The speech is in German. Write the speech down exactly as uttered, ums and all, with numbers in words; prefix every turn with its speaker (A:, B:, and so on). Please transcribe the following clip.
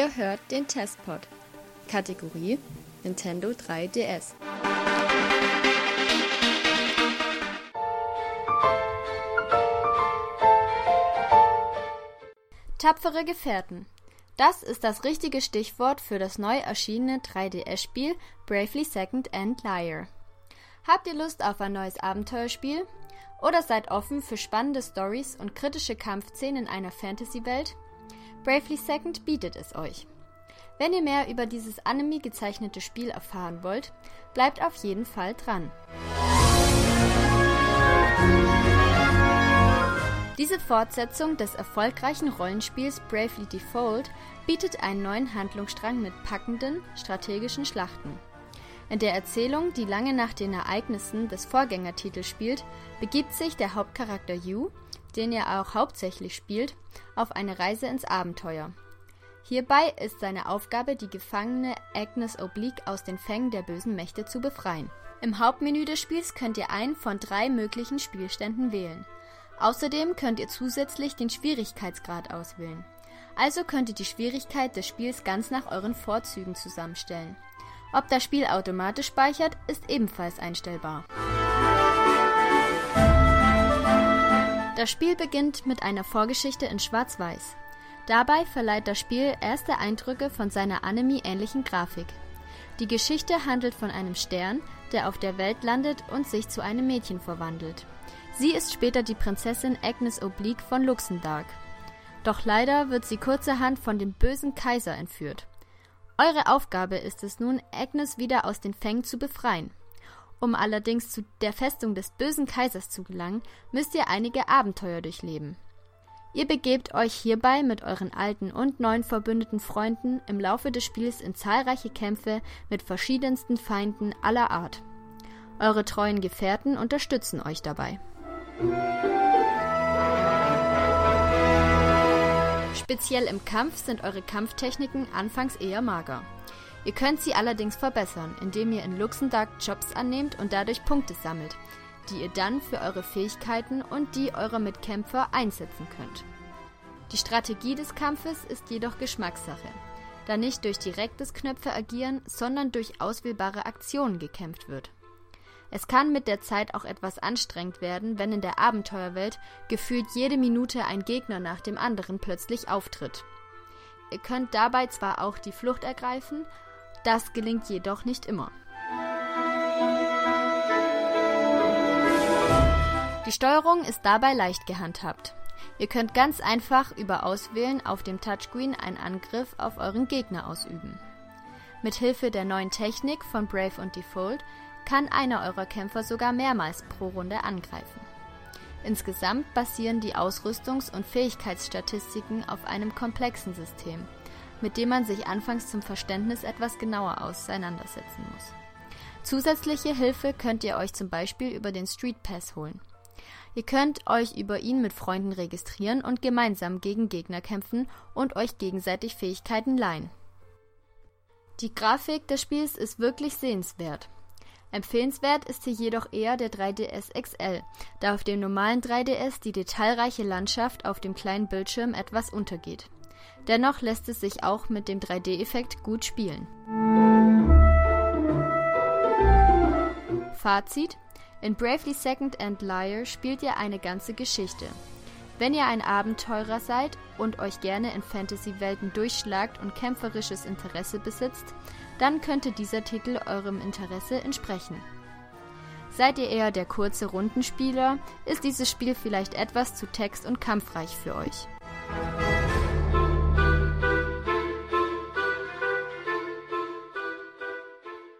A: Ihr hört den Testpod. Kategorie Nintendo drei D S. Tapfere Gefährten. Das ist das richtige Stichwort für das neu erschienene drei D S-Spiel Bravely Second and Liar. Habt ihr Lust auf ein neues Abenteuerspiel? Oder seid offen für spannende Storys und kritische Kampfszenen in einer Fantasy-Welt? Bravely Second bietet es euch. Wenn ihr mehr über dieses anime gezeichnete Spiel erfahren wollt, bleibt auf jeden Fall dran. Diese Fortsetzung des erfolgreichen Rollenspiels Bravely Default bietet einen neuen Handlungsstrang mit packenden, strategischen Schlachten. In der Erzählung, die lange nach den Ereignissen des Vorgängertitels spielt, begibt sich der Hauptcharakter Yu, den er auch hauptsächlich spielt, auf eine Reise ins Abenteuer. Hierbei ist seine Aufgabe, die gefangene Agnes Oblique aus den Fängen der bösen Mächte zu befreien. Im Hauptmenü des Spiels könnt ihr einen von drei möglichen Spielständen wählen. Außerdem könnt ihr zusätzlich den Schwierigkeitsgrad auswählen. Also könnt ihr die Schwierigkeit des Spiels ganz nach euren Vorzügen zusammenstellen. Ob das Spiel automatisch speichert, ist ebenfalls einstellbar. Das Spiel beginnt mit einer Vorgeschichte in Schwarz-Weiß. Dabei verleiht das Spiel erste Eindrücke von seiner anime-ähnlichen Grafik. Die Geschichte handelt von einem Stern, der auf der Welt landet und sich zu einem Mädchen verwandelt. Sie ist später die Prinzessin Agnes Oblique von Luxendark. Doch leider wird sie kurzerhand von dem bösen Kaiser entführt. Eure Aufgabe ist es nun, Agnes wieder aus den Fängen zu befreien. Um allerdings zu der Festung des bösen Kaisers zu gelangen, müsst ihr einige Abenteuer durchleben. Ihr begebt euch hierbei mit euren alten und neuen verbündeten Freunden im Laufe des Spiels in zahlreiche Kämpfe mit verschiedensten Feinden aller Art. Eure treuen Gefährten unterstützen euch dabei. Speziell im Kampf sind eure Kampftechniken anfangs eher mager. Ihr könnt sie allerdings verbessern, indem ihr in Luxendark Jobs annehmt und dadurch Punkte sammelt, die ihr dann für eure Fähigkeiten und die eurer Mitkämpfer einsetzen könnt. Die Strategie des Kampfes ist jedoch Geschmackssache, da nicht durch direktes Knöpfe agieren, sondern durch auswählbare Aktionen gekämpft wird. Es kann mit der Zeit auch etwas anstrengend werden, wenn in der Abenteuerwelt gefühlt jede Minute ein Gegner nach dem anderen plötzlich auftritt. Ihr könnt dabei zwar auch die Flucht ergreifen, das gelingt jedoch nicht immer. Die Steuerung ist dabei leicht gehandhabt. Ihr könnt ganz einfach über Auswählen auf dem Touchscreen einen Angriff auf euren Gegner ausüben. Mithilfe der neuen Technik von Brave und Default kann einer eurer Kämpfer sogar mehrmals pro Runde angreifen. Insgesamt basieren die Ausrüstungs- und Fähigkeitsstatistiken auf einem komplexen System, mit dem man sich anfangs zum Verständnis etwas genauer auseinandersetzen muss. Zusätzliche Hilfe könnt ihr euch zum Beispiel über den Street Pass holen. Ihr könnt euch über ihn mit Freunden registrieren und gemeinsam gegen Gegner kämpfen und euch gegenseitig Fähigkeiten leihen. Die Grafik des Spiels ist wirklich sehenswert. Empfehlenswert ist hier jedoch eher der drei D S X L, da auf dem normalen drei D S die detailreiche Landschaft auf dem kleinen Bildschirm etwas untergeht. Dennoch lässt es sich auch mit dem drei D-Effekt gut spielen. Fazit: In Bravely Second and Liar spielt ihr eine ganze Geschichte. Wenn ihr ein Abenteurer seid und euch gerne in Fantasy-Welten durchschlagt und kämpferisches Interesse besitzt, dann könnte dieser Titel eurem Interesse entsprechen. Seid ihr eher der kurze Rundenspieler, ist dieses Spiel vielleicht etwas zu text- und kampfreich für euch.